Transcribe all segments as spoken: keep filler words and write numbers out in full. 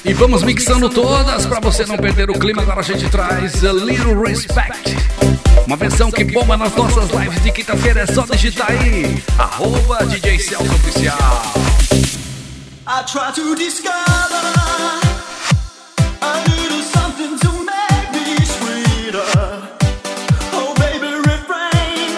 E vamos mixando todas pra você não perder o clima. Agora a gente traz a Little Respect, uma versão que bomba nas nossas lives de quinta-feira. É só digitar aí, arroba D J Celso Oficial. I try to discover a little something to make me sweeter. Oh baby, refrain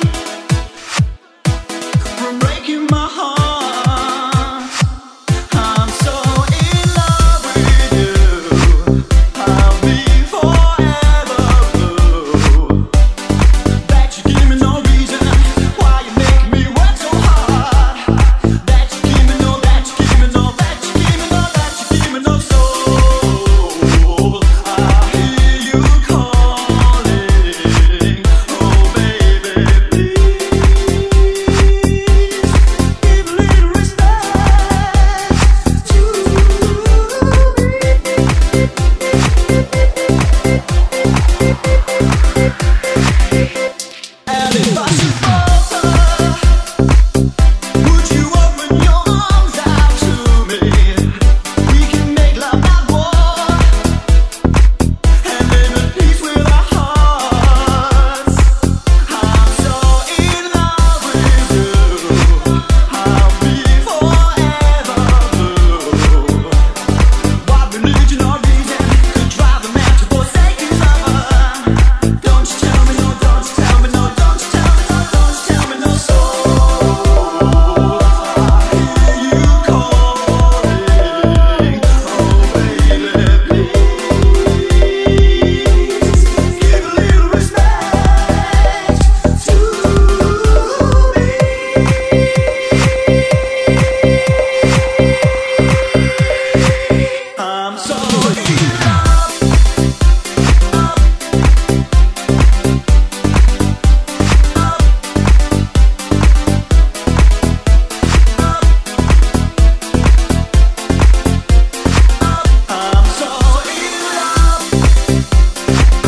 from breaking my heart. I'm so in love with you. I'll be forever blue. That you give me no reason why you make me work so hard. That you give me no, that you give me no, that you give me no, that you give me no soul. I hear you calling. Oh baby, please give a little respect to me. And if I should falter, would you open your arms out to me? We can make love, not war, and live in peace with our hearts. I'm so in love with you. I'll be forever blue. What religion or reason could drive a man to forsake his lover? Don't you tell me no, don't you tell me no, don't you tell me no, don't you tell me no soul. I hear you calling. Oh baby, please give a little respect to me. I'm so in love. I'm so in love.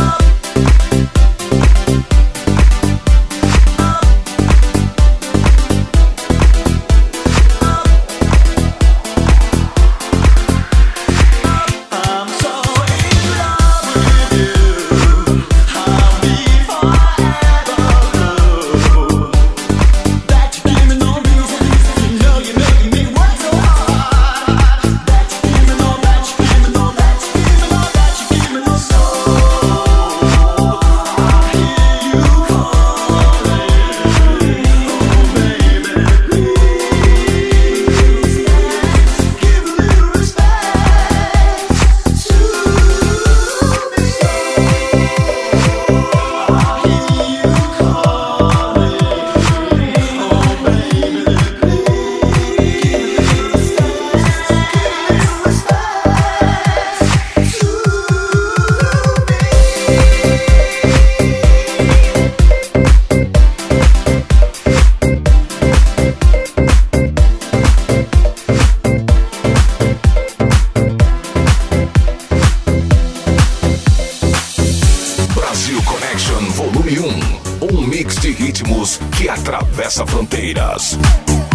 I'm so in love with you. I'll be forever blue. That you give me no reason, you know you're making me work so hard. That you give me no, that you give me no, that you give me no, that you give me no soul. I hear you calling. Oh baby, please give a little respect to me. I hear you calling. Oh baby, please give a little Brasil Connection Volume um. Um mix de ritmos que atravessa fronteiras.